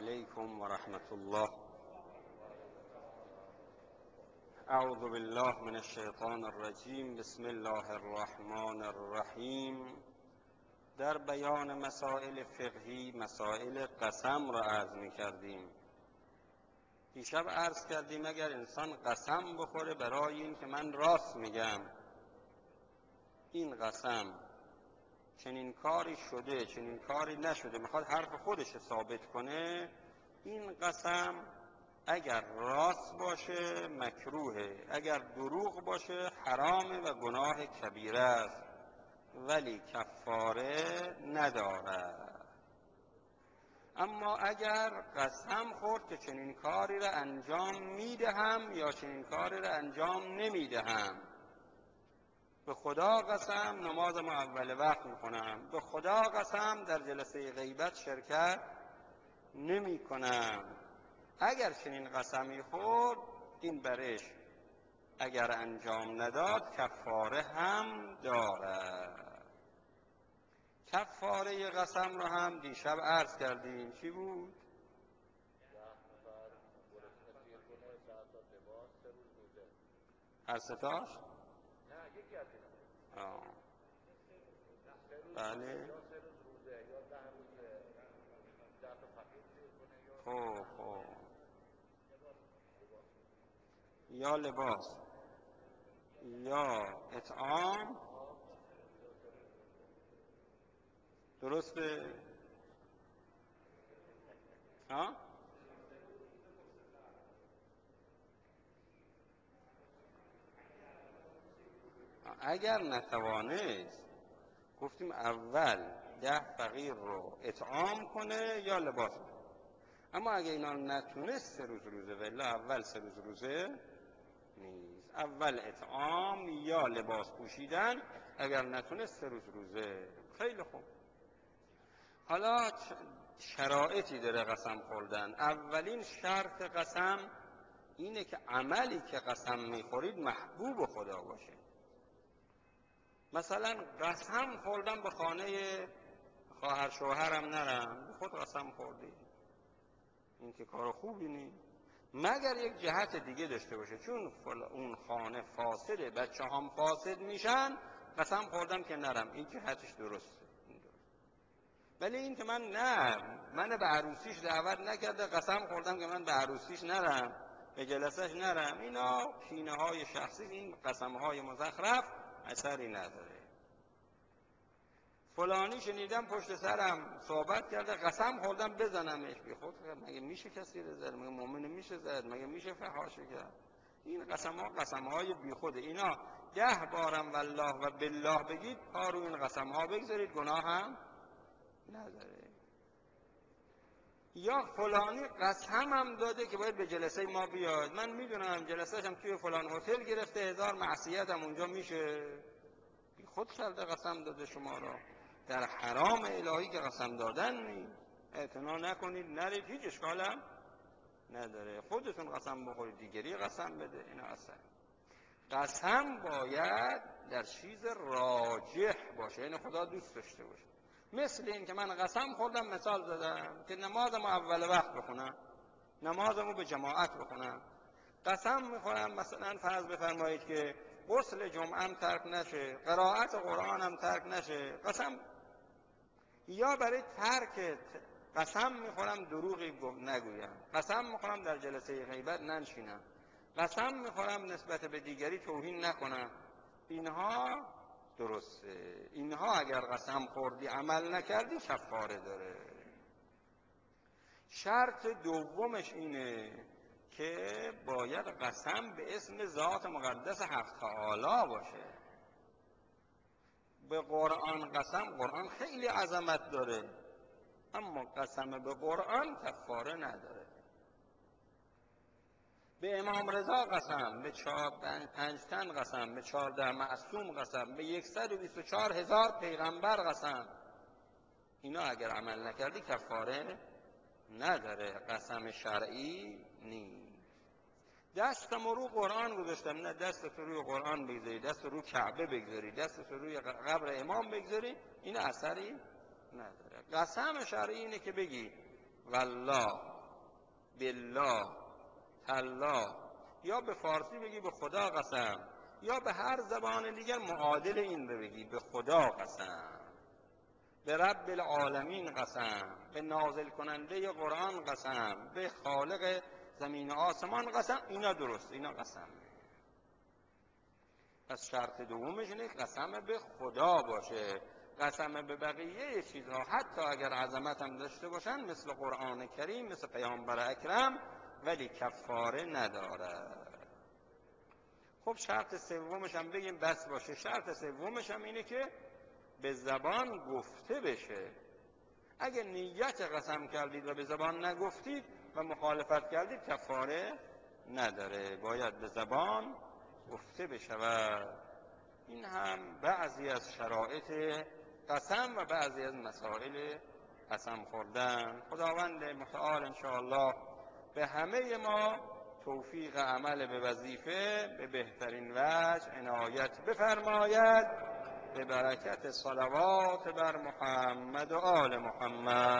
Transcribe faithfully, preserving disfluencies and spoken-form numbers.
علیکم و رحمت الله. اعوذ بالله من الشیطان الرجیم. بسم الله الرحمن الرحیم. در بیان مسائل فقهی مسائل قسم را عرض می کردیم. دیشب عرض کردیم اگر انسان قسم بخوره برای این که من راست میگم، این قسم چنین کاری شده چنین کاری نشده، میخواد حرف خودش ثابت کنه، این قسم اگر راست باشه مکروهه، اگر دروغ باشه حرامه و گناه کبیره است، ولی کفاره ندارد. اما اگر قسم خورد که چنین کاری را انجام میدهم یا چنین کاری را انجام نمیدهم، به خدا قسم نمازم اول وقت میکنم، به خدا قسم در جلسه غیبت شرکت نمی کنم، اگر چنین قسمی خورد این برش اگر انجام نداد کفاره هم دارد. کفاره قسم رو هم دیشب عرض کردیم. چی بود؟ هر ستاش؟ آه. بله. خب خب یا لباس یا اطعام، درسته؟ ها؟ اگر نتوانست گفتیم اول ده فقیر رو اطعام کنه یا لباس کنه. اما اگه اینا نتونست سه روز روزه، ولی اول سه روز روزه نیست، اول اطعام یا لباس پوشیدن، اگر نتونست سه روز روزه. خیلی خوب. حالا شرایطی داره قسم خوردن. اولین شرط قسم اینه که عملی که قسم میخورید محبوب خدا باشه. مثلا قسم خوردم به خانه خواهر شوهرم نرم، به خود قسم خوردی، این که کار خوبی نیست، مگر یک جهت دیگه داشته باشه، چون اون خانه فاسده، بچه هم فاسد میشن، قسم خوردم که نرم، این جهتش درسته. ولی این که من نه من به عروسیش دعوت نکرده، قسم خوردم که من به عروسیش نرم، به جلسهش نرم، اینا کینه های شخصی، این قسم های مزخرف اثری نداره. فلانی شنیدم پشت سرم صحبت کرده، قسم خوردم بزنمش، بی خود مگه میشه کسی رو زد؟ مگه مؤمن میشه زد؟ مگه میشه فحاشه کرد؟ این قسم ها قسم های بی خوده. اینا ده بارم والله و بالله بگید، پا رو این قسم ها بگذارید، گناه هم نداره. یا فلانی قسم هم داده که باید به جلسه ما بیاد، من میدونم جلسهش هم توی فلان هتل گرفته، هزار معصیت هم اونجا میشه، بی خود کرده قسم داده شما را در حرام الهی که قسم دادن نیست. اعتنا نکنید، نرید، هیچ اشکال هم نداره. خودتون قسم بخورید، دیگری قسم بده، اینا اصلا. قسم باید در چیز راجح باشه، یعنی خدا دوست داشته باشه. مثل این که من قسم خوردم، مثال زدم که نمازمو اول وقت بخونم، نمازمو به جماعت بخونم. قسم میخورم مثلا فرض بفرمایید که غسل جمعه هم ترک نشه، قرائت قرآن هم ترک نشه، قسم. یا برای ترک قسم میخورم دروغی نگویم، قسم میخورم در جلسه غیبت ننشینم، قسم میخورم نسبت به دیگری توهین نکنم. اینها درسته. اینها اگر قسم خوردی عمل نکردی کفاره داره. شرط دومش اینه که باید قسم به اسم ذات مقدس حق تعالی باشه. به قرآن قسم، قرآن خیلی عظمت داره، اما قسم به قرآن کفاره نداره. به امام رضا قسم، به چهار پنج تن قسم، به چهارده معصوم قسم، به یکصد و بیست و چهار هزار پیغمبر قسم، اینا اگر عمل نکردی کفاره نداره، قسم شرعی نیست. دستم رو قرآن گذاشتم، نه دست روی قرآن بگذاری، دست رو کعبه بگذاری، دست روی قبر امام بگذاری، این اثری نداره. قسم شرعی اینه که بگی والله بالله، تالله، یا به فارسی بگی به خدا قسم، یا به هر زبان دیگر معادل این رو بگی به خدا قسم، به رب العالمین قسم، به نازل کننده قرآن قسم، به خالق زمین و آسمان قسم. اینا درست، اینا قسم. پس شرط دومش اینه قسم به خدا باشه. قسم به بقیه چیزها حتی اگر عظمت هم داشته باشن مثل قرآن کریم، مثل پیامبر اکرم، ولی کفاره نداره. خب شرط سومش هم بگیم بس باشه. شرط سومش هم اینه که به زبان گفته بشه. اگه نیت قسم کردید و به زبان نگفتید و مخالفت کردید کفاره نداره، باید به زبان گفته بشود. این هم بعضی از شرایط قسم و بعضی از مسائل قسم خوردن. خداوند متعال انشاءالله به همه ما توفیق عمل به وظیفه به بهترین وجه عنایت بفرماید، به برکت صلوات بر محمد و آل محمد.